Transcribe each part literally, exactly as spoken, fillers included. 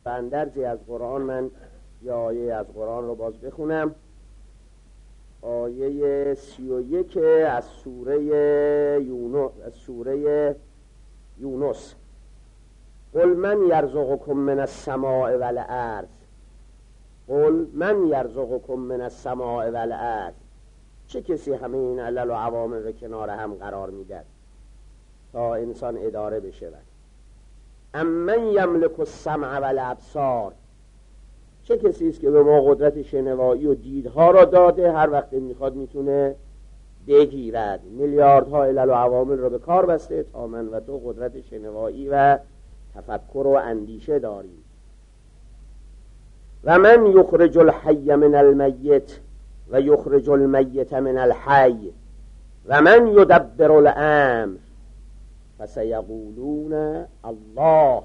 اندرزی از قرآن من یه آیه از قرآن رو باز بخونم. آیه سی و یک از سوره یونس از سوره یونس. قل من یرزقکم من السماء والارض، قل من یرزقکم من السماء والارض. چه کسی همه این علل و عوامل رو کنار هم قرار میدهد تا انسان اداره بشه؟ امن یملک السمع والابصار، چه کسی است که به ما قدرت شنوایی و دیدها را داده، هر وقت میخواد میتونه بگیرد. میلیاردها علل و عوامل را به کار بسته تا من و تو قدرت شنوایی و تفکر و اندیشه داریم. و من یخرج الحی من المیت و یخرج المیت من الحی و من یدبر الامر فسیقولون الله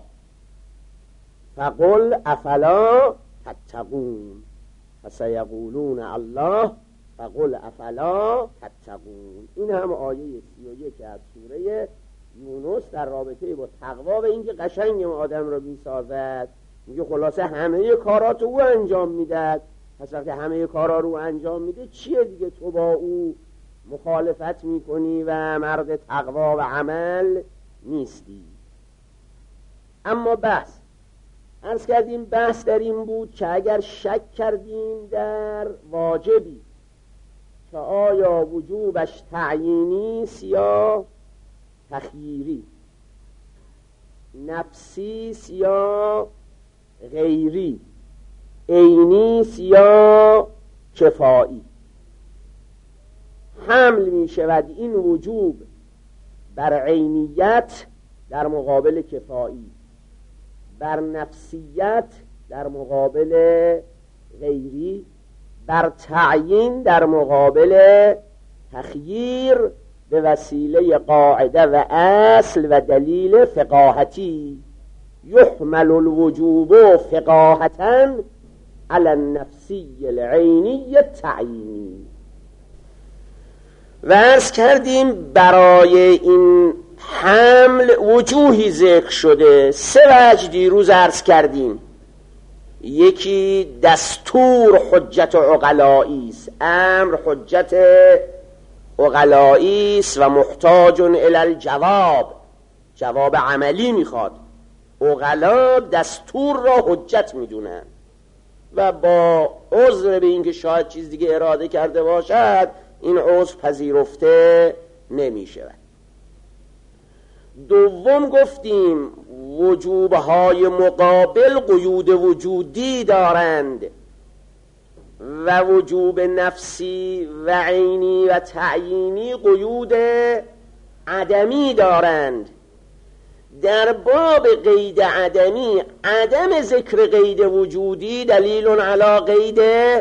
فقل افلا تتقون. فسیقولون الله فقل افلا تتقون. این هم آیه سی و یک از سوره یونس در رابطه با تقوا و اینکه قشنگ آدم را میسازد. میگه خلاصه همه کارات او انجام میدهد، پس وقتی همه کارا رو انجام میده چیه دیگه تو با او مخالفت میکنی و مرد تقوا و عمل نیستی؟ اما بحث عرض کردیم بحث در این بود که اگر شک کردیم در واجبی که آیا وجوبش تعیینی یا تخییری، نفسی یا غیری، عینی یا کفایی، حمل می شود این وجوب بر عینیت در مقابل کفایی، بر نفسیت در مقابل غیری، بر تعیین در مقابل تخییر، به وسیله قاعده و اصل و دلیل فقاهتی. یحمل الوجوب فقاهتاً علی النفسی العینی التعیینی. و عرض کردیم برای این حمل وجوهی ذکر شده، سه وجه دیروز عرض کردیم. یکی دستور حجت عقلایی است، امر حجت عقلایی است و محتاج الی الجواب، جواب عملی میخواد. عقلا دستور را حجت میدونن و با عذر به اینکه شاید چیز دیگه اراده کرده باشد این عذر پذیرفته نمیشود. دوم گفتیم وجوبهای مقابل قیود وجودی دارند و وجوب نفسی و عینی و تعیینی قیود عدمی دارند. در باب قید عدمی، عدم ذکر قید وجودی دلیل علی قید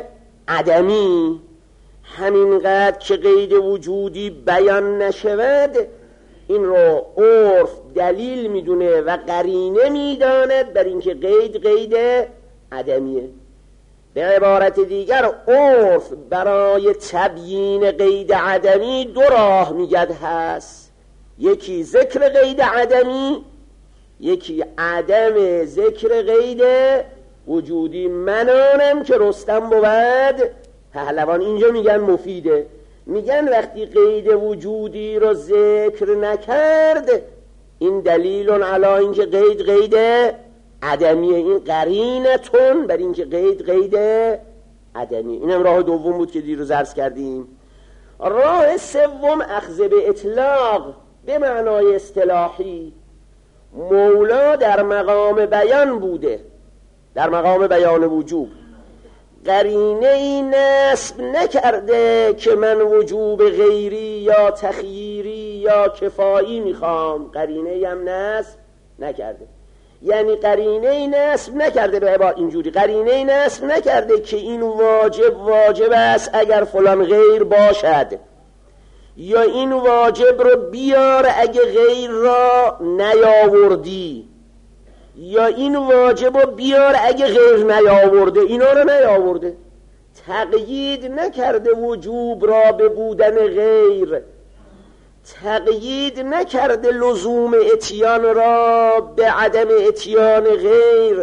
عدمی. همینقدر که قید وجودی بیان نشود این رو عرف دلیل میدونه و قرینه میداند بر اینکه قید قید عدمیه. به عبارت دیگر عرف برای تبیین قید عدمی دو راه میگد هست، یکی ذکر قید عدمی، یکی عدم ذکر قید وجودی. منانم که رستم بود پهلوان، اینجا میگن مفیده، میگن وقتی قید وجودی رو ذکر نکرد این دلیل علی اینکه قید قید عدمیه، این قرینتون بر اینکه قید قید عدمیه. اینم راه دوم بود که دیروز عرض کردیم. راه سوم اخذ به اطلاق به معنای اصطلاحی. مولا در مقام بیان بوده، در مقام بیان وجوب، قرینه ای نسب نکرده که من وجوب غیری یا تخییری یا کفایی میخوام، قرینه ای هم نسب نکرده. یعنی قرینه ای نسب نکرده، به عبارت اینجوری قرینه ای نسب نکرده که این واجب واجب است اگر فلان غیر باشد، یا این واجب رو بیار اگه غیر را نیاوردی، یا این واجب رو بیار اگه غیر نیاورده، اینا رو نیاورده. تقیید نکرده وجوب را به بودن غیر، تقیید نکرده لزوم اتیان را به عدم اتیان غیر،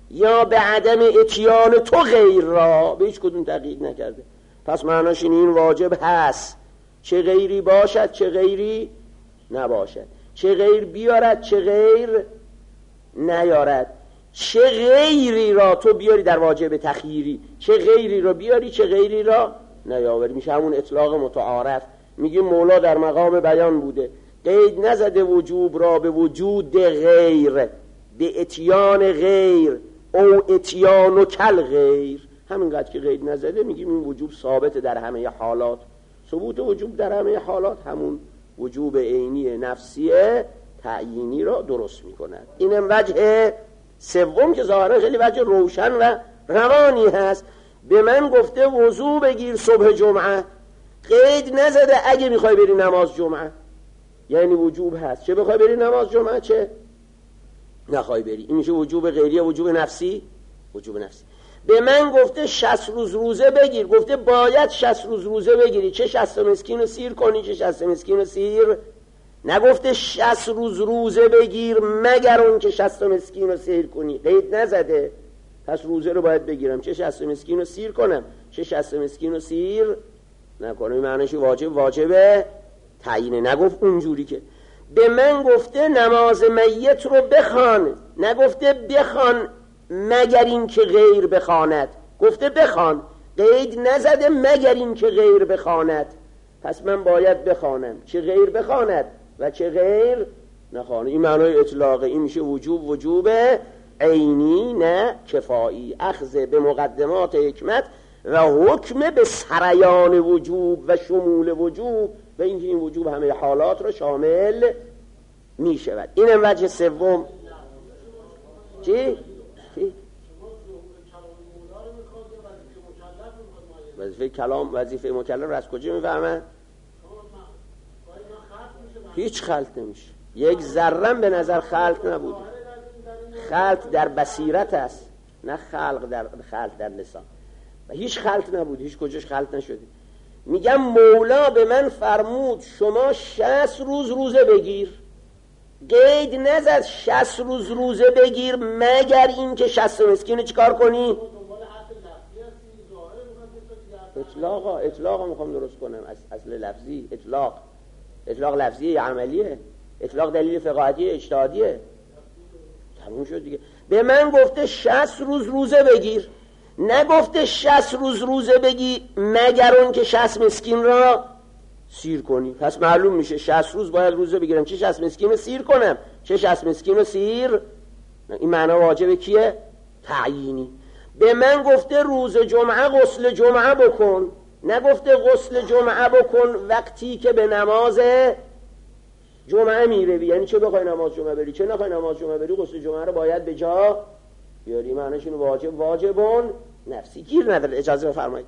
یا به عدم اتیان تو غیر را، به هیچ کدوم تقیید نکرده. پس معناش این واجب هست، چه غیری باشد چه غیری نباشد، چه غیر بیارد چه غیر نیارد. چه غیری را تو بیاری در واجب تخییری، چه غیری را بیاری چه غیری را نیاوری، میشه همون اطلاق متعارف. میگه مولا در مقام بیان بوده، قید نزده وجوب را به وجود غیر، به اتیان غیر او اتیان و کل غیر. همینقدر که قید نزده میگیم این وجوب ثابت در همه حالات. ثبوت وجوب در همه حالات همون وجوب عینی نفسی تعیینی را درست میکند. اینم وجه سوم که ظاهرا خیلی وجه روشن و روانی هست. به من گفته وضو بگیر صبح جمعه، قید نزده اگه میخوای بری نماز جمعه، یعنی وجوب هست چه بخوای بری نماز جمعه چه نخوای بری. این میشه وجوب غیری، وجوب نفسی. وجوب نفسی. به من گفته شصت روز روزه بگیر، گفته باید شصت روز روزه بگیری، چه شصت مسکین رو سیر کنی چه شصت مسکین رو سیر. نگفته شصت روز روزه بگیر مگر اون که شصت مسکین رو سیر کنی، قید نزده. پس روزه رو باید بگیرم، چه شصت مسکین رو سیر کنم چه شصت مسکین رو سیر نکنم. این معنیش واجب واجبه تعیینه. نگفت اونجوری که به من گفته نماز میت رو بخوان، نگفته بخوان مگر این که غیر بخواند، گفته بخوان، قید نزده مگر این که غیر بخواند. پس من باید بخوانم چه غیر بخواند و چه غیر نخواند. این معنای اطلاقه. این میشه وجوب وجوب عینی نه کفایی، اخذ به مقدمات حکمت و حکم به سریان وجوب و شمول وجوب و اینکه این وجوب همه حالات را شامل می شود. اینم وجه سوم. چی؟ چی؟ وظیفه کلام وظیفه مکلف را از کجا میفهمن؟ هیچ خلط نمیشه، یک ذره به نظر خلط نبوده. خلط در بصیرت است نه خلق در خلط در لسان. و هیچ خلط نبود، هیچ کجاش خلط نشده. میگم مولا به من فرمود شما شصت روز روزه بگیر، قید نزد شصت روز روزه بگیر مگر این که شصت مسکین چیکار کنی؟ اطلاقا اطلاقا میخوام درست کنم. اصل لفظی اطلاق، اطلاق لفظی یا عملیه؟ اطلاق دلیل فقاهتی اجتهادیه. تموم شد دیگه. به من گفته شصت روز روزه بگیر، نگفته شصت روز روزه بگی مگر اون که شصت مسکین را سیر کنی. پس معلوم میشه شصت روز باید روزه بگیرم، چه شصت مسکین رو سیر کنم چه شصت مسکین رو سیر. این معنی واجبه کیه؟ تعیینی. به من گفته روز جمعه غسل جمعه بکن، نگفته غسل جمعه بکن وقتی که به نماز جمعه میروی. یعنی چه بخوای نماز جمعه بری چه نخوای نماز جمعه بری، غسل جمعه رو باید به جا بیاری. معنیش اینه واجب واجبون نفسی. گیر نداره، اجازه بفرمایید.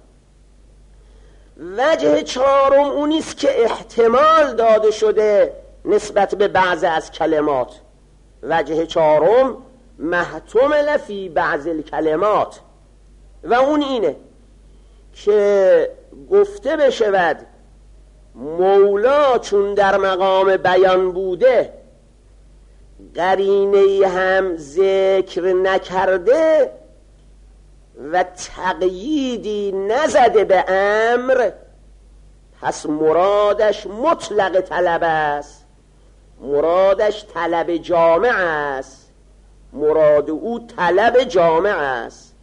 وجه چهارم اونیست که احتمال داده شده نسبت به بعض از کلمات. وجه چهارم محتمل فی بعض الکلمات و اون اینه که گفته بشود مولا چون در مقام بیان بوده قرینه هم ذکر نکرده و تقییدی نزده به امر، پس مرادش مطلق طلب است، مرادش طلب جامع است، مراد او طلب جامع است،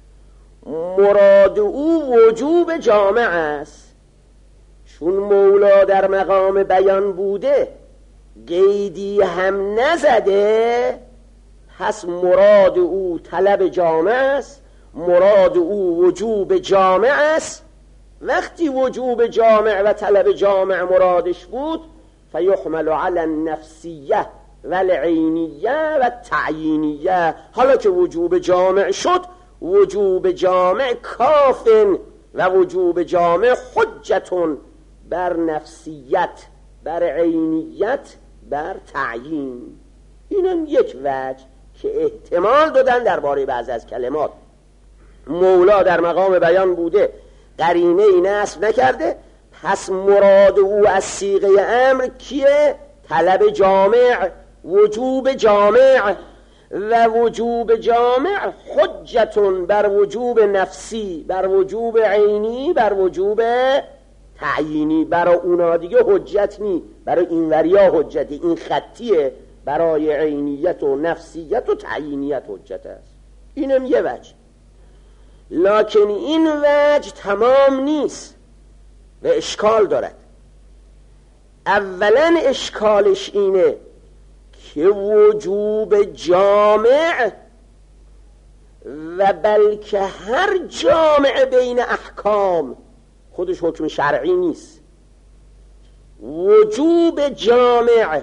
مراد او وجوب جامع است. چون مولا در مقام بیان بوده قیدی هم نزده، پس مراد او طلب جامع است، مراد او وجوب جامع است. وقتی وجوب جامع و طلب جامع مرادش بود فیحمل علی النفسیه و العینیه و تعیینیه. حالا که وجوب جامع شد، وجوب جامع کافن و وجوب جامع حجتون بر نفسیت، بر عینیت، بر تعیین. اینم یک وجه که احتمال دادن درباره بعضی از کلمات. مولا در مقام بیان بوده قرینه این نصب نکرده، پس مراد او از صیغه امر کیه؟ طلب جامع، وجوب جامع. و وجوب جامع حجتون بر وجوب نفسی، بر وجوب عینی، بر وجوب تعیینی. برای اونا دیگه حجت نی، برای این وریا حجتی، این خطیه، برای عینیت و نفسیت و تعیینیت حجت است. اینم یه وجه، لکن این وجه تمام نیست و اشکال دارد. اولا اشکالش اینه که وجوب جامع و بلکه هر جامع بین احکام خودش حکم شرعی نیست. وجوب جامع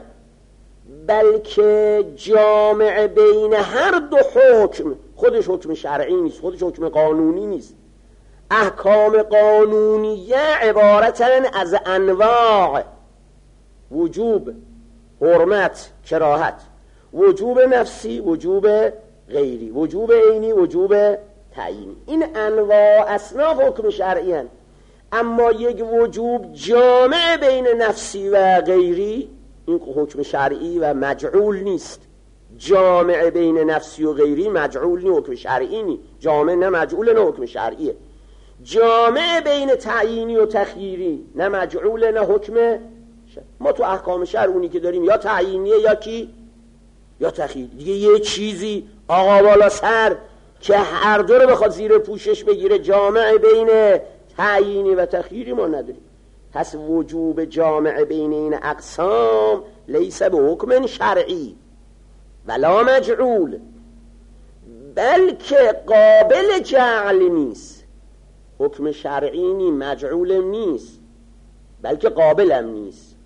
بلکه جامع بین هر دو حکم خودش حکم شرعی نیست، خودش حکم قانونی نیست. احکام قانونیه عبارتن از انواع: وجوب، حرمت، کراهت، وجوب نفسی، وجوب غیری، وجوب عینی، وجوب تعیینی. این انواع اصناف حکم شرعی هستند. اما یک وجوب جامع بین نفسی و غیری این حکم شرعی و مجعول نیست. جامع بین نفسی و غیری مجعول نیست، حکم شرعی نیست. جامع نه مجعول نه حکم شرعیه. جامع بین تعیینی و تخییری نه مجعول نه حکم شرعی. ما تو احکام شرع اونی که داریم یا تعیینیه یا کی یا تخییری. دیگه یه چیزی آقا بالا سر که هر دو رو بخواد زیر پوشش بگیره جامع بین تعیینی و تخییری ما نداریم. پس وجوب جامع بین این اقسام لیس به حکم شرعی ولا مجعول، بلکه قابل جعل نیست. حکم شرعی نی، مجعولم نیست، بلکه قابلم نیست،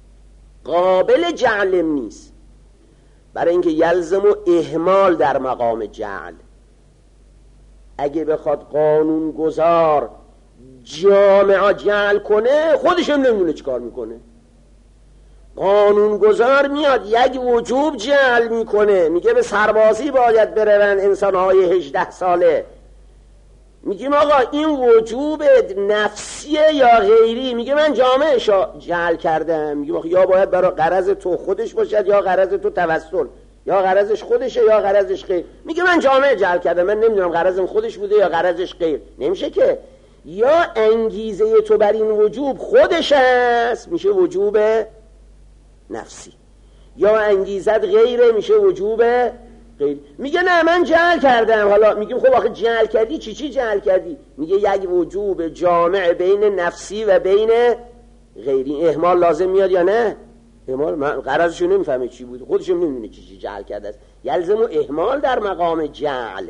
قابل جعلم نیست. برای اینکه یلزم و اهمال در مقام جعل. اگه بخواد قانون گذار جامعه جعل کنه خودش هم نمیدونه چی کار میکنه. قانون گذار میاد یک وجوب جعل میکنه، میگه به سربازی باید برون انسانهای هجده ساله. میگیم آقا این وجوب نفسیه یا غیری؟ میگه من جامعه جعل کردم. میگیم آقا یا باید برای غرض تو خودش باشد یا غرض تو توسل، یا غرضش خودشه یا غرضش غیر. میگه من جامعه جعل کردم، من نمیدونم غرضم خودش بوده یا غرضش غیر. نمیشه که. یا انگیزه تو بر این وجوب خودش است، میشه وجوب نفسی، یا انگیزت غیره، میشه وجوب غیر. میگه نه من جعل کردم. حالا میگیم خب آخه جعل کردی چی چی جعل کردی؟ میگه یک وجوب جامع بین نفسی و بین غیری. اهمال لازم میاد یا نه؟ اهمال من غرضشو نمیفهمه چی بود، خودشم نمیدونه چی چی جعل کرده است. یلزم و اهمال در مقام جعل.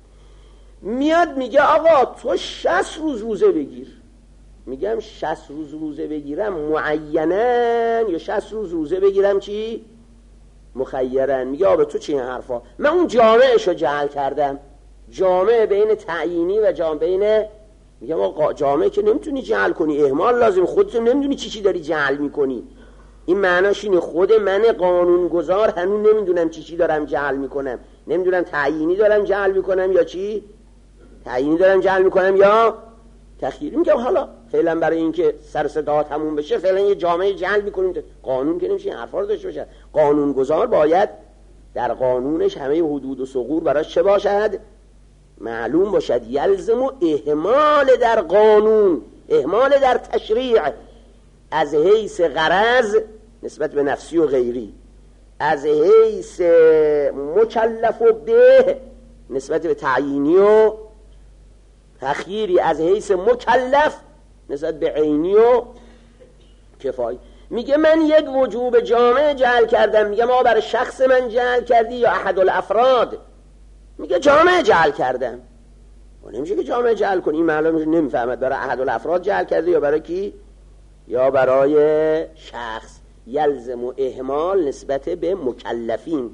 میاد میگه آقا تو شصت روز روزه بگیر. میگم شصت روز روزه بگیرم معینن یا شصت روز روزه بگیرم چی؟ مخیرن. میگه آقا تو چی این حرفا؟ من اون جامعشو جعل کردم، جامع بین تعیینی و جامع بین. میگم آقا جامع که نمیتونی جعل کنی، اهمال لازم، خودت نمیدونی چی چی داری جعل میکنی. این معناش اینه خود من قانون گذار هنوز نمیدونم چی چی دارم جعل میکنم، نمیدونم تعیینی دارم جعل میکنم یا چی؟ تعیینی دارم جعل میکنم یا تخییری. میگم حالا فعلا برای اینکه سر صدا تموم بشه فعلا یه جامعه جعل میکنیم. قانون که نمیشه این حرفا رو داشته باشه. قانون گذار باید در قانونش همه حدود و ثغور براش چه باشد؟ معلوم باشد. یلزم و اهمال در قانون، اهمال در تشریع، از حیث غرض نسبت به نفسی و غیری، از حیث مکلف و به نسبت به تعیینی و تخییری، از حیث مکلف نسبت به عینی و کفایی. میگه من یک وجوب جامع جعل کردم. میگه ما برای شخص من جعل کردی یا احد الافراد؟ میگه جامع جعل کردم. و نمیشه که جامع جعل کنی. این معلومه نمیفهمد برای احد الافراد جعل کردی یا برای کی؟ یا برای شخص. یلزم و اهمال نسبت به مکلفین.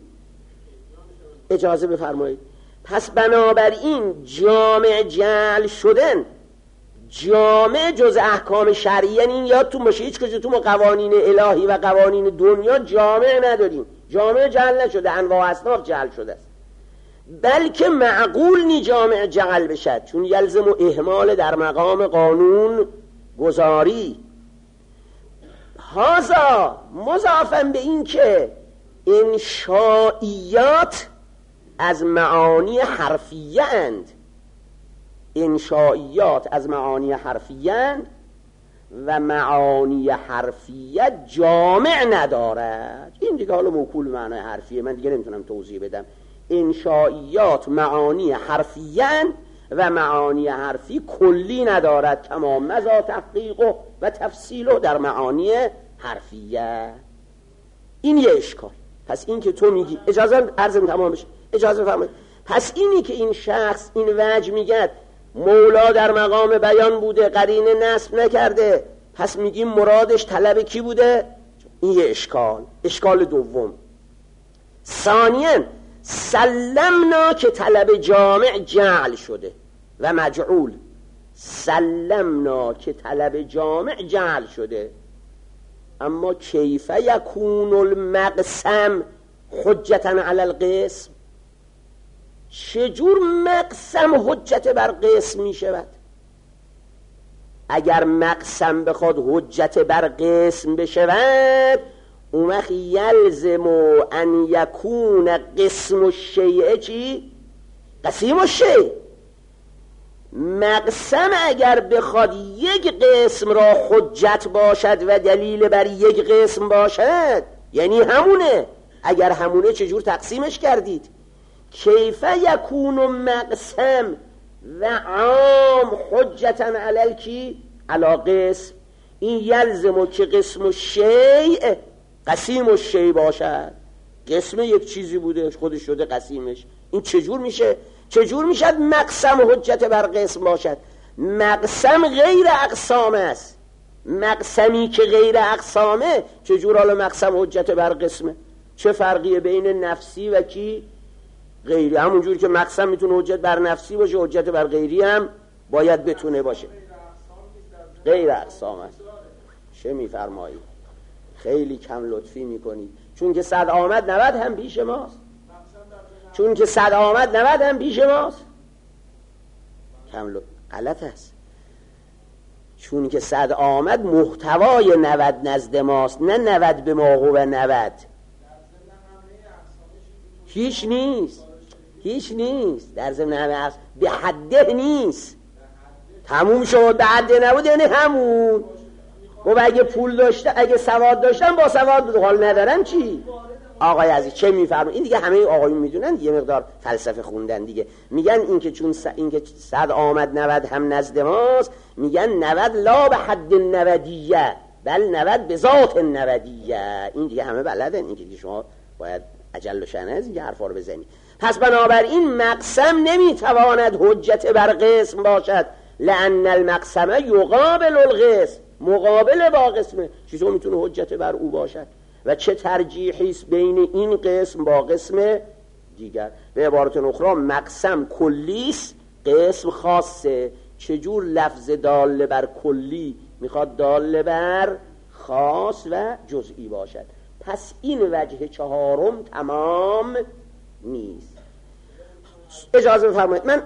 اجازه بفرمایید. پس بنابراین جامع جعل شدن، جامع جز احکام شرعی، یعنی این یادتون باشه هیچ کجا تو ما قوانین الهی و قوانین دنیا جامع نداریم. جامع جعل نشده، انواع اصناف جعل شده است، بلکه معقول نی جامع جعل بشد، چون یلزم و اهمال در مقام قانون گذاری. هذا مضافاً به این که انشائیات از معانی حرفیه اند، انشائیات از معانی حرفیه اند و معانی حرفیه جامع ندارد. این دیگه حالا موکول معنای حرفیه، من دیگه نمیتونم توضیح بدم. انشائیات معانی حرفیه اند و معانی حرفی کلی ندارد، کما مزا تحقیق و, و تفصیل در معانی حرفیه. این یه اشکال. پس این که تو میگی، اجازه عرضم تمام بشه، اجازه فرمایید. پس اینی که این شخص این وجه میگه مولا در مقام بیان بوده، قرینه نصب نکرده، پس میگیم مرادش طلب کی بوده؟ این یه اشکال. اشکال دوم، ثانیاً سلمنا که طلب جامع جعل شده و مجعول. سلمنا که طلب جامع جعل شده، اما کیف یکون المقسم حجتا علی القسم؟ چجور مقسم حجت بر قسم می شود؟ اگر مقسم بخواد حجت بر قسم بشود، اون وقت یلزم ان یکون قسم الشیء چی؟ قسیم الشیء. مقسم اگر بخواد یک قسم را حجت باشد و دلیل بر یک قسم باشد، یعنی همونه. اگر همونه چجور تقسیمش کردید؟ کیف یکون مقسم و عام حجتا علی کی؟ علی قسم. این یلزم که قسم الشیء قسیم الشیء باشد. قسم یک چیزی بوده خودش شده قسیمش. این چجور میشه؟ چجور میشد مقسم حجت بر قسم باشد؟ مقسم غیر اقسام است. مقسمی که غیر اقسامه چجور حالا مقسم حجت بر قسمه؟ چه فرقیه بین نفسی و کی؟ غیری. همونجور که مقسم میتونه حجت بر نفسی باشه، حجت بر غیری هم باید بتونه باشه. غیر اقسام است. چه میفرمایید؟ خیلی کم لطفی میکنید. چون که صد آمد نود هم پیش ماست. چون که صد آمد نود هم پیش ماست. کم لطف غلط است. چون که صد آمد محتوای نود نزد ماست، نه نود به ما و نود. هیچ نیست، هیچ نیست. در ضمن همه به حده نیست. تموم شد. به حده نبود یعنی همون. و اگه پول داشته، اگه سواد داشتن با سواد بود، حال ندارن چی؟ آقای عزیز چه میفرمایید؟ این دیگه همه آقایون میدونن، یه مقدار فلسفه خوندن دیگه. میگن این که چون س... این که صد آمد نود هم نزد ماست، میگن نود لا به حد نودیه بل نود به ذات نودیه. این دیگه همه بلدن. این که شما باید عجل و شأن از این حرفا رو بزنی. پس بنابراین مقسم نمیتواند حجت بر قسم باشد، لأن المقسم یقابل القسم، مقابل با قسمه. چیزو میتونه حجت بر او باشد؟ و چه ترجیحی است بین این قسم با قسم دیگر؟ به عبارت اخرى مقسم کلی است، قسم خاصه. چجور لفظ دال بر کلی میخواد دال بر خاص و جزئی باشد؟ پس این وجه چهارم تمام نیست. اجازه بفرمایید من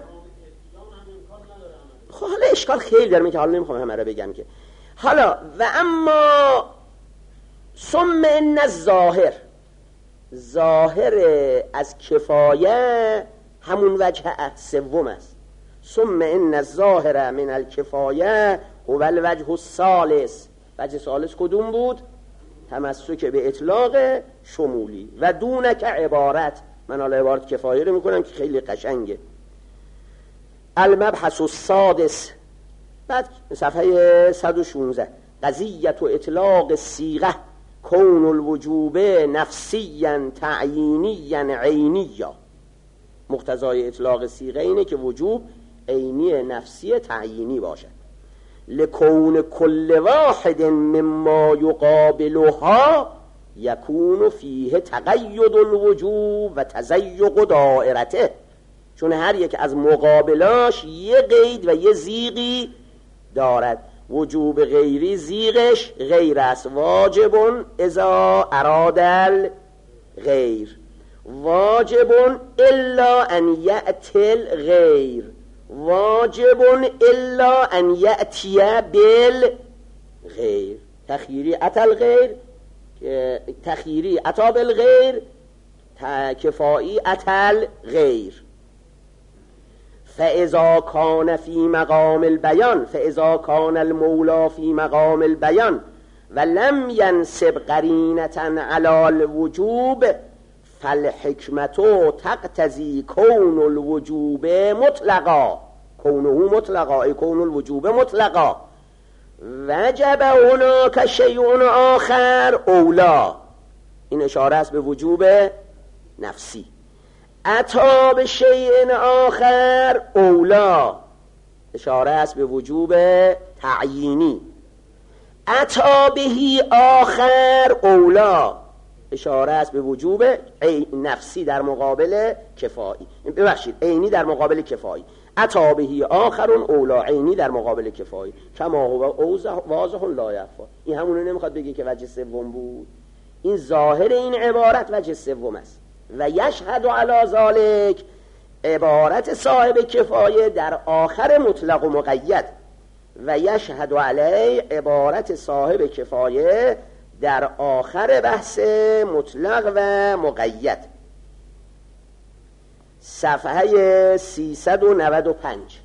خب حالا اشکال خیلی دارم که حالا نمیخوام همه رو بگم که. حالا و اما ثم ان الظاهر، ظاهر از کفایه همون وجه سوم است. ثم ان الظاهر من الکفایه هو الوجه الثالث. وجه ثالث کدوم بود؟ تمسک به اطلاق شمولی. و دونک عبارت، من حالا عبارت کفایه رو میکنم که خیلی قشنگه. المبحث السادس، بعد صفحه صد و شانزده، قضیت و اطلاق صیغه کون الوجوب نفسیا تعیینیا عینیا. مقتضای اطلاق صیغه اینه که وجوب عینی نفسی تعیینی باشد. لکون کل واحد مما یقابلها یکون فیه تقید الوجوب و تزیق دائرته. چون هر یک از مقابلاش یه قید و یه زیغی دارد. وجوب غیری زیغش غیر است. واجب اذا اراد الغیر، واجب الا ان یأتی الغیر، واجب الا ان یأتی بالغیر. تخییری اتی الغیر، تخییری اتی بالغیر، کفایی اتل غیر. فاذا کان فی مقام البیان فاذا کان المولا فی مقام البیان ولم ینصب قرینة علی الوجوب فالحکمت تقتضی کون الوجوب مطلقا کونه مطلقا ای کون الوجوب مطلقا وجب هناک شیء آخر اولا. این اشاره است به وجوب نفسی. اتی بشیء آخر اولا اشاره است به وجوب تعیینی. اتی بهی آخر اولا اشاره است به وجوب نفسی در مقابل کفایی. ببخشید عینی در مقابل کفایی. اتی بهی آخر اولا عینی در مقابل کفایی. کما هو واضح لا یخفی. این همونه نمیخواد بگه که وجه سوم بود. این ظاهر این عبارت وجه سوم است. و یشهد علی ذلک عبارت صاحب کفایه در آخر مطلق و مقید و یشهد علی عبارت صاحب کفایه در آخر بحث مطلق و مقید. صفحه سیصد و نود و پنج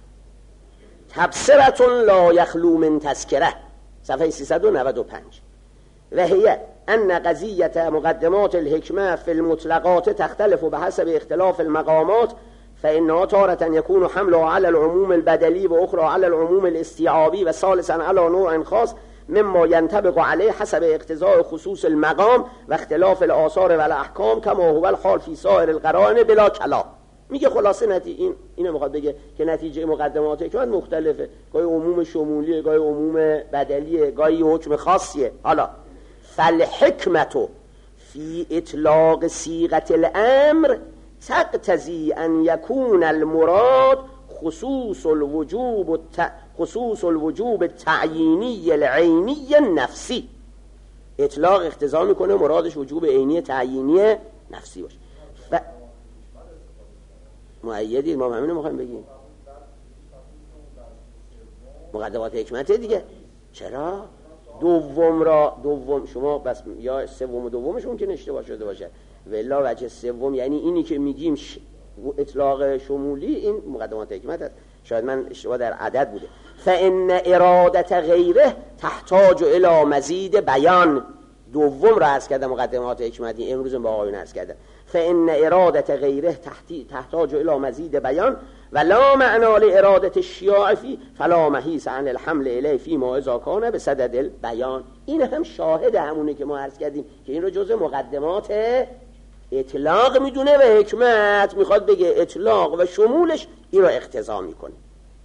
تبصرة لا یخلو من تذکره. صفحه سیصد و نود و پنج و هي ان قضیة مقدمات الحکمه فی المطلقات تختلف بحسب اختلاف المقامات فإنها تارة يكون حملها على العموم البدلي وأخرى على العموم الاستيعابي وثالثا على نوع خاص مما ينطبق عليه حسب اقتضاء خصوص المقام و اختلاف الآثار و الاحکام كما هو الحال في سائر القرائن بلا کلام. میگه خلاصه نتیجه این اینو میخواد بگه که نتیجه مقدمات حکمت مختلفه، گاهی عموم شمولیه، گاهی عموم بدلیه، گاهی حکم خاصیه. حالا فالحکمت فی اطلاق صیغه الامر تقتضی ان یکون المراد خصوص الوجوب الت... خصوص الوجوب التعیینی العینی النفسی. اطلاق اقتضا میکنه مرادش وجوب عینی تعیینی نفسی باشه. ف... مؤیدی ما همینو میخوایم بگیم مقدمات حکمت دیگه. چرا دوم را دوم شما بس یا سوم و دومش ممکن اشتباه شده باشه، ولا وجه سوم یعنی اینی که میگیم ش... اطلاق شمولی این مقدمات حکمت است. شاید من اشتباه در عدد بوده. فان ارادت غیره تحتاج الی مزید بیان. دوم را عرض کردم مقدمات حکمتی، امروز با آقایون عرض کردم. فان ارادت غیره تحتی تحتاج الی مزید بیان ولا معنا لارادت الشیاع فی فلا محیص عن الحمل الیه فیما اذا کان بصدد البیان. این هم شاهد همونه که ما عرض کردیم که این رو جزء مقدمات اطلاق میدونه و حکمت میخواد بگه اطلاق و شمولش این رو اقتضا میکنه.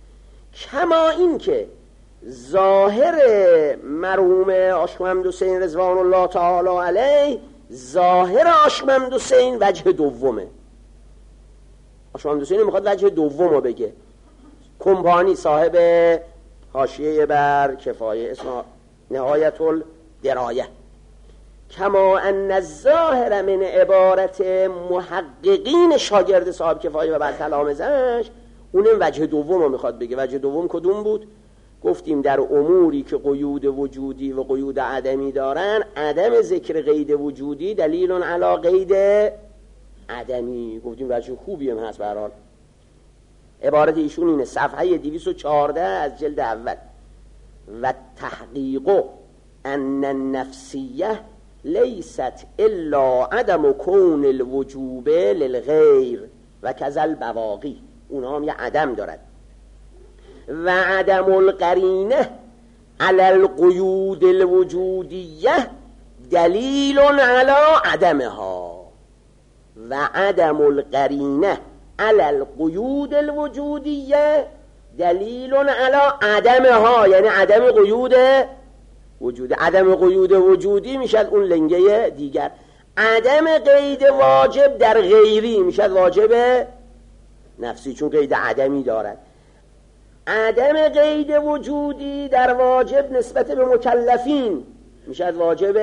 کما این که ظاهر مرحوم آشممد حسین رضوان الله تعالی علیه، ظاهر آشممد حسین وجه دومه. آشممد حسین میخواد وجه دوم رو بگه. کمپانی صاحب حاشیه بر کفایه اسم نهایت الدرایه. کما ان الظاهر من عبارت محققین شاگرد صاحب کفایه و بعد تلامذه‌اش اونم وجه دوم رو میخواد بگه. وجه دوم کدوم بود؟ گفتیم در اموری که قیود وجودی و قیود عدمی دارن، عدم ذکر قید وجودی دلیل علی قید عدمی. گفتیم وجه خوبی هم هست. به هر حال عبارت ایشون اینه، صفحه دویست و چهارده از جلد اول: و تحقیق ان النفسیه لیست الا عدم کون الوجوب للغیر و کذل بواقی. اونها هم یه عدم دارد. و عدم القرینه علی القیود الوجودیه دلیل علی عدمها. و عدم القرینه علی القیود الوجودیه دلیل علی عدمها، یعنی عدم قیود وجود. عدم قیود وجودی میشد اون لنگه دیگر. عدم قید واجب در غیری میشد واجب نفسی چون قید عدمی دارد. عدم قید وجودی در واجب نسبت به مکلفین میشد واجب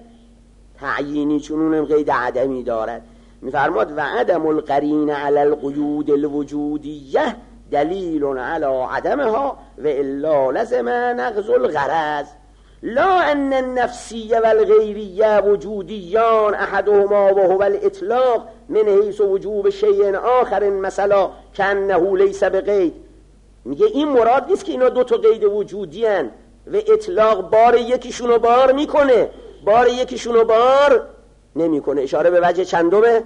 تعیینی چون اونم قید عدمی دارد. میفرماد و عدم القرین علی القیود الوجودیه دلیل علی عدمها و الا لزم نقض الغرض. لا ان النفسیه و الغیریه وجودیان احدهما و هو الاطلاق من حیث وجوب شیء آخر مثلا کانه لیس بقید. میگه این مراد نیست که اینا دو تا قید وجودی هن و اطلاق بار یکیشونو بار میکنه، بار یکیشونو بار نمیکنه. اشاره به وجه چندمه؟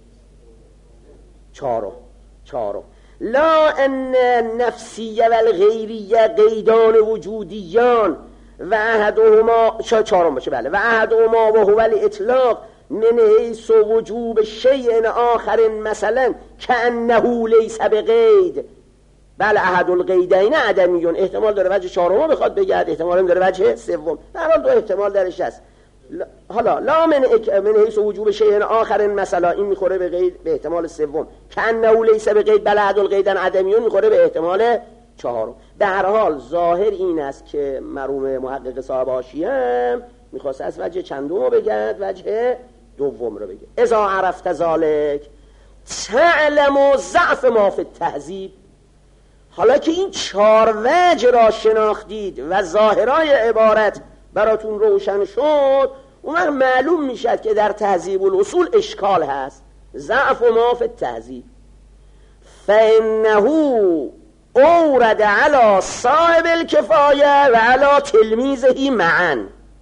چهارم. چهارم. لا ان النفسیه و الغیریه قیدان وجودیان و احدهما چهارم باشه بله، و احدهما و هو الاطلاق من حیث وجوب شیء آخر مثلا کانه لیس بقید. بله احد القیدین عدمیون، احتمال داره وجه چهارم بخواد بگرد، احتمال داره وجه سوم، در حال دو احتمال درش هست. حالا لا من من حیث وجوب شیء آخر مثلا این میخوره به قید به احتمال سوم، کانه لیس بقید بل احد القیدین عدمیون میخوره به احتمال چهارم. به هر حال ظاهر این است که مرحوم محقق صاحب حاشیه میخواست از وجه چندم رو بگرد، وجه دوم رو بگه. اذا عرفت ذلک تعلم ضعف ما فی التهذیب. حالا که این چهار وجه را شناختید و ظاهرای عبارت براتون روشن شد، اون وقت معلوم میشد که در تهذیب الاصول اشکال هست. ضعف ما فی التهذیب فانه اورد علی صاحب الکفایه و علی تلمیذه معا.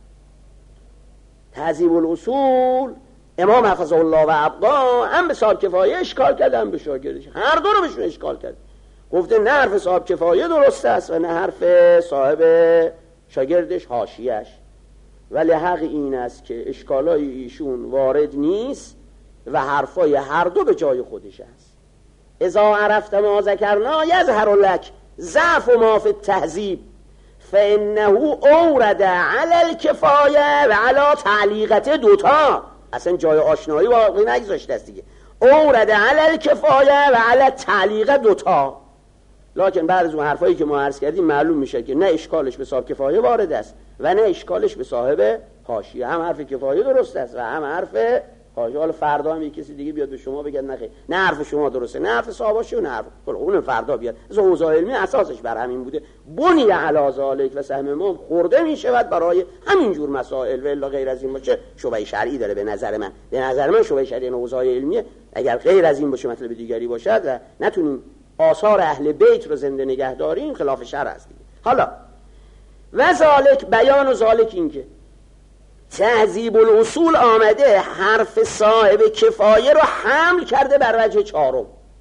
تهذیب الاصول امام حفظه الله و ابقا هم به صاحب کفایه اشکال کرد، هم به شاگردش، هر دو رو بهشون اشکال کرد. گفته نه حرف صاحب کفایه درست است و نه حرف صاحب شاگردش حاشیه‌اش، ولی حق این است که اشکالای ایشون وارد نیست و حرفای هر دو به جای خودش است. اذا عرفت ما ذکرنا یظهر لک ضعف ما فی التهذیب فانه اورد علی الکفایه و علی تعلیقت دوتا. اصلا جای آشنایی واقعی نگذاشته است دیگه. اورد علی الکفایه و علی تعلیق دوتا. لکن بعد از اون حرفایی که ما عرض کردیم معلوم میشه که نه اشکالش به صاحب کفایه وارد است و نه اشکالش به صاحب حاشیه. هم حرف کفایه درست است و هم حرف حاشیه. حالا فردا هم یک کسی دیگه بیاد به شما بگه نه خیر، نه حرف شما درسته، نه حرف صاحب حاشیه، نه حرف اون فردا بیاد. از اوضاع علمی اساسش بر همین بوده. بنی علی ذالک و سهم امام خورده میشود برای همین جور مسائل و الا غیر از این باشه شبهه شرعی داره. به نظر من به نظر من شبهه شرعی اوضاع علمیه. اگر غیر از این باشه مطلب دیگری باشد و نتونیم آثار اهل بیت رو زنده نگه داریم خلاف شرع است. حالا و ذالک بیان و ذالک این که تهذیب الاصول آمده حرف صاحب کفایه رو حمل کرده بر وجه چهارم.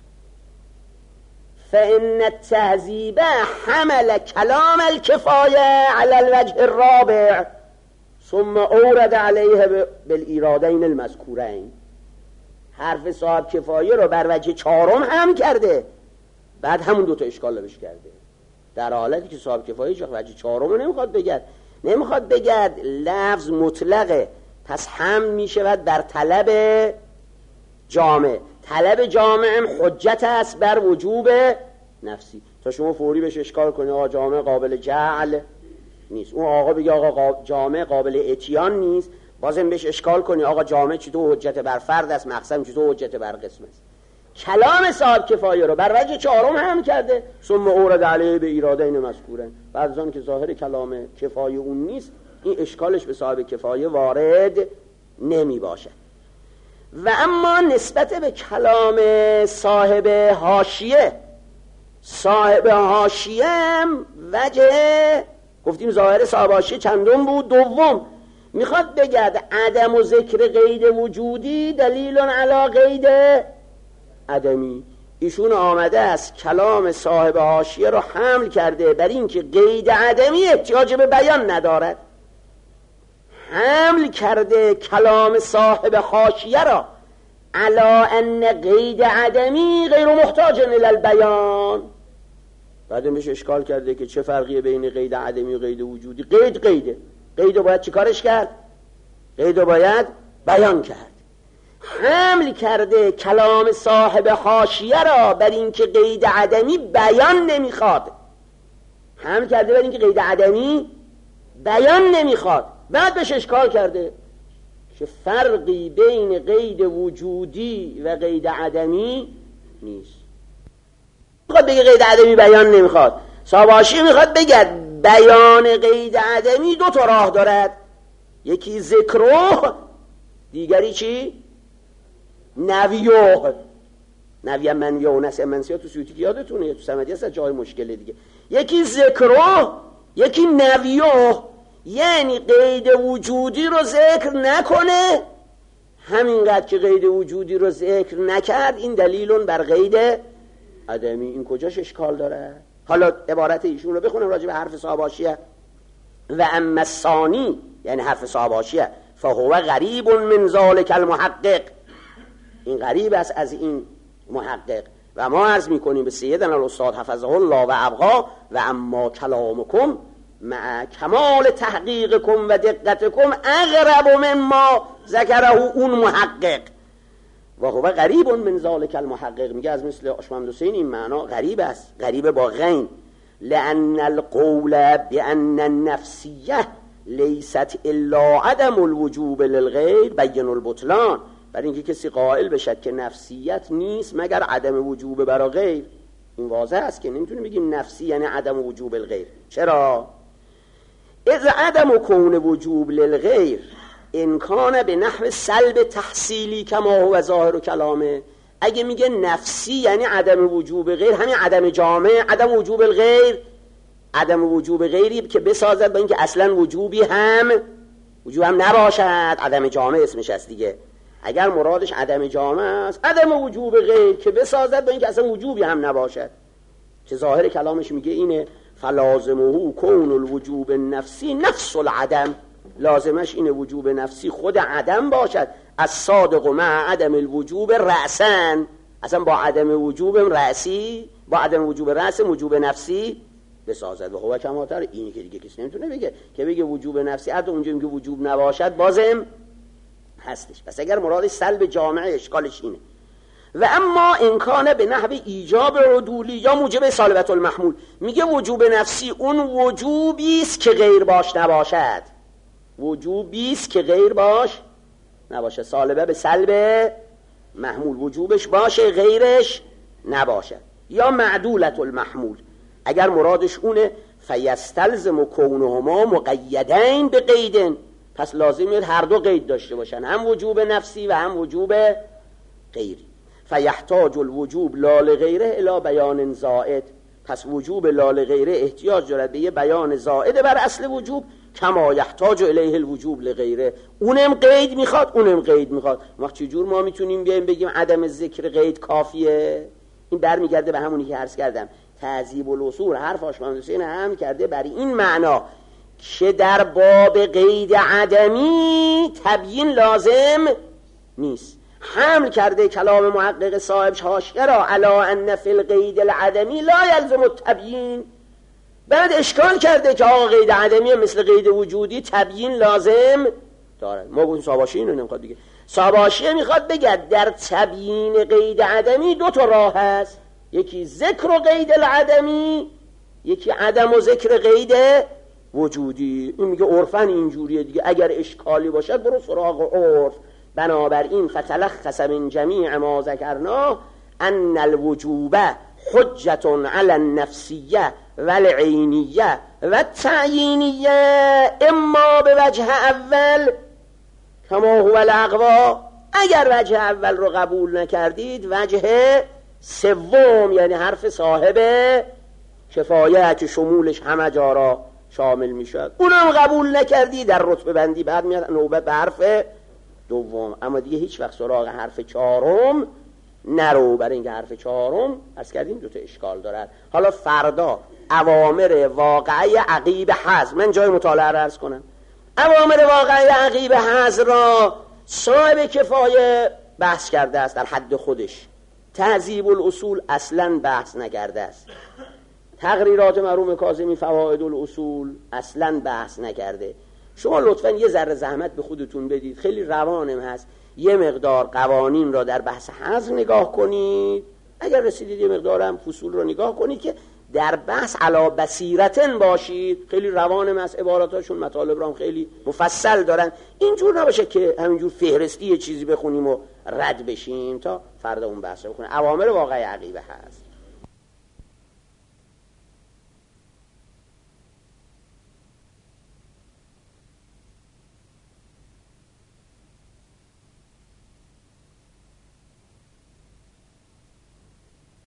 فإن التهذیب حمل کلام الکفایه علی الوجه الرابع ثم اورد علیه بالایرادین المذکورین. حرف صاحب کفایه رو بر وجه چهارم حمل کرده، بعد همون دوتا اشکال لبش کرده، در حالتی که صاحب کفایه چه وجه چهارم رو نمیخواد بگرد. نمیخواد بگرد لفظ مطلقه، پس حمل میشود بر طلب جامع. طلب جامع هم حجت است بر وجوب نفسی. تا شما فوری بهش اشکال کنی آقا جامع قابل جعل نیست، اون آقا بگه آقا جامع قابل اتیان نیست، بازم بهش اشکال کنی آقا جامع چطور حجت بر فرد است، مقسم چطور حجت بر قسم است. کلام صاحب کفایه رو بر وجه چهارم هم کرده ثم اورد علیه به ایرادین مذکورن. بعد از آن که ظاهر کلام کفایه اون نیست، این اشکالش به صاحب کفایه وارد نمی باشه. و اما نسبت به کلام صاحب حاشیه، صاحب حاشیه هم وجه گفتیم ظاهر صاحب حاشیه چندم بود؟ دوم. میخواد بگرد عدم و ذکر قید وجودی دلیل علی قید عدمی. ایشون آمده است کلام صاحب حاشیه رو حمل کرده بر این که قید عدمی احتیاج به بیان ندارد. حمل کرده کلام صاحب حاشیه را علی ان قید عدمی غیر محتاج الی البیان. بعد میشه اشکال کرده که چه فرقیه بین قید عدمی و قید وجودی. قید قیده، قید رو باید چی کارش کرد؟ قید رو باید بیان کرد. حمل کرده کلام صاحب حاشیه را بر این که قید عدمی بیان نمیخواد. حمل کرده بر این که قید عدمی بیان نمیخواد. بعد بهش اشکال کرده که فرقی بین قید وجودی و قید عدمی نیست. میخواد بگه قید عدمی بیان نمیخواد. صاحب حاشیه میخواد بگه بیان قید عدمی دو تا راه دارد، یکی ذکره، دیگری چی؟ نویه. نویه منویه و نسیه منسیه تو سیوطی یادتونه، تو صمدی هست جای مشکله دیگه. یکی ذکره، یکی نویه، یعنی قید وجودی رو ذکر نکنه، همینقدر که قید وجودی رو ذکر نکرد این دلیلون بر قید عدمی. این کجاش اشکال داره؟ حالا عبارت ایشون رو بخونم راجع به حرف صاحباشیه. و اما الثانی، یعنی حرف صاحباشیه، فهو غریب من ذالک المحقق، این غریب است از این محقق. و ما عرض میکنیم به سیدنا الاستاد حفظه الله و ابقا، و اما کلامکم مع کمال تحقیقکم و دقتکم اقرب مما ذکره اون محقق و هو غریب من ذالک المحقق. میگه از مثل آشمند حسین این معنا غریب است، غریب با غین. لأن القول بأن النفسیه لیست الا عدم الوجوب للغیر بین البطلان، برای اینکه کسی قائل بشد که نفسیت نیست مگر عدم وجوب برای غیر، این واضح است که نمیتونیم بگیم نفسی یعنی عدم وجوب الغیر. چرا؟ اذ عدم کون وجوب للغیر ان کان به نحو سلب تحصیلی کما هو ظاهر کلامه. اگه میگه نفسی یعنی عدم وجوب غیر، همین عدم جامع، عدم وجوب الغیر، عدم وجوب غیری که بسازد با اینکه اصلا وجوبی هم وجوب هم نباشد، عدم جامع اسمش است دیگه. اگر مرادش عدم جامع است، عدم وجوب غیر که بسازد با اینکه اصلا وجوبی هم نباشد، که ظاهر کلامش میگه اینه فلازمه کون الوجوب النفسی نفس العدم، لازمش اینه وجوب نفسی خود عدم باشد. از صادق مع عدم الوجوب رأسن، اصلا با عدم وجوب رأسی، با عدم وجوب رأس وجوب نفسی بسازد. و هو کماتر، اینی که دیگه کسی نمیتونه بگه که بگه وجوب نفسی حتی اونجا میگه وجوب نباشد بازم هستش. پس اگر مراد سلب جامعه اشکالش اینه. و اما امکانه به نحو ایجاب ردولی یا موجب سالبت المحمول، میگه وجوب نفسی اون وجوبی است که غیر باش نباشد، وجوبی است که غیر باش نباشه، سالبه به سلب محمول، وجوبش باشه غیرش نباشه. یا معدولت المحمول، اگر مرادش اونه فیستلزم کونهما مقیدین به قیدن، پس لازمه هر دو قید داشته باشن، هم وجوب نفسی و هم وجوب غیری. فیحتاج الوجوب لا لغیره الی بیان زائد، پس وجوب لا لغیره احتیاج دارد به یه بیان زائد بر اصل وجوب، کما یحتاج الیه الوجوب لغیره، اونم قید میخواد اونم قید میخواد. ما چجور ما میتونیم بیایم بگیم عدم ذکر قید کافیه؟ این برمیگرده به همونی که عرض کردم، تهذیب الاصول حرف آشمند حسین هم کرده برای این معنا که در باب قید عدمی تبیین لازم نیست. حمل کرده کلام محقق صاحب حاشیه را علی ان فی القید العدمی لا یلزم التبیین، بعد اشکال کرده که آقا قید عدمی مثل قید وجودی تبیین لازم داره. ما گفتیم صاحباشی اینو نمیخواد دیگه، صاحباشی میخواد بگه در تبیین قید عدمی دو تا راه هست، یکی ذکر و قید العدمی، یکی عدم و ذکر قید وجودی. این میگه عرفن اینجوریه دیگه، اگر اشکالی باشد برو سراغ عرف. بنابراین فتلخص من جمیع ما ذکرنا ان الوجوب حجة علی النفسیه و العینیه و التعیینیه اما به وجه اول کما هو الاقوا. اگر وجه اول رو قبول نکردید، وجه سوم یعنی حرف صاحب کفایه که شمولش همه جا را شامل میشد، اونم قبول نکردی، در رتبه بندی بعد میاد نوبت به حرف دوم. اما دیگه هیچ وقت سراغ حرف چهارم نرو، برای اینکه حرف چهارم از کردیم دوتا اشکال دارد. حالا فردا اوامر واقعی عقیب حذف، من جای مطالعه را عرض کنم. اوامر واقعی عقیب حذف را صاحب کفایه بحث کرده است در حد خودش، تهذیب الاصول اصلا بحث نکرده است، تقریرات مرحوم کاظمی فواید الاصول اصلا بحث نکرده. شما لطفاً یه ذره زحمت به خودتون بدید، خیلی روانم هست، یه مقدار قوانین را در بحث حذف نگاه کنید، اگر رسیدید یه مقدار هم فصول را نگاه کنید که در بحث علا بصیرتن باشید. خیلی روانم هست، عباراتاشون مطالب را هم خیلی مفصل دارن، اینجور نباشه که همینجور فهرستی یه چیزی بخونیم و رد بشیم. تا فردا اون بحث رو بکنیم. اوامر واقعی عقیبه هست.